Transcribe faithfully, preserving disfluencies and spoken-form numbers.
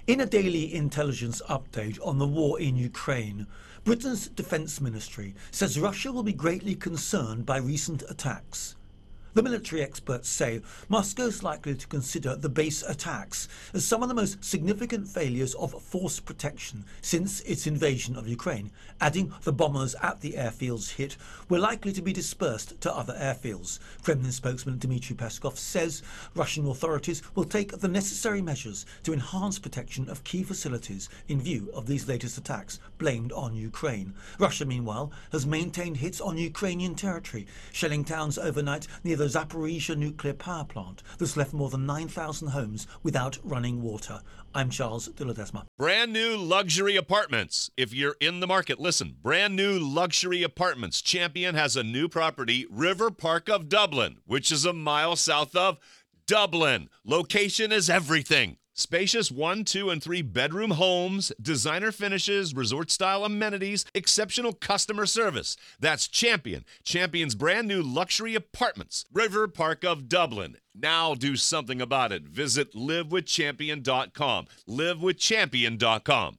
In a daily intelligence update on the war in Ukraine, Britain's Defence Ministry says Russia will be greatly concerned by recent attacks. The military experts say Moscow is likely to consider the base attacks as some of the most significant failures of force protection since its invasion of Ukraine, adding the bombers at the airfields hit were likely to be dispersed to other airfields. Kremlin spokesman Dmitry Peskov says Russian authorities will take the necessary measures to enhance protection of key facilities in view of these latest attacks blamed on Ukraine. Russia, meanwhile, has maintained hits on Ukrainian territory, shelling towns overnight near the Zaporizhzhia nuclear power plant that's left more than nine thousand homes without running water. I'm Charles de Ledesma. Brand new luxury apartments. If you're in the market, listen. Brand new luxury apartments. Champion has a new property, River Park of Dublin, which is a mile south of Dublin. Location is everything. Spacious one, two, and three bedroom homes, designer finishes, resort-style amenities, exceptional customer service. That's Champion. Champion's brand new luxury apartments. River Park of Dublin. Now do something about it. Visit live with champion dot com. live with champion dot com.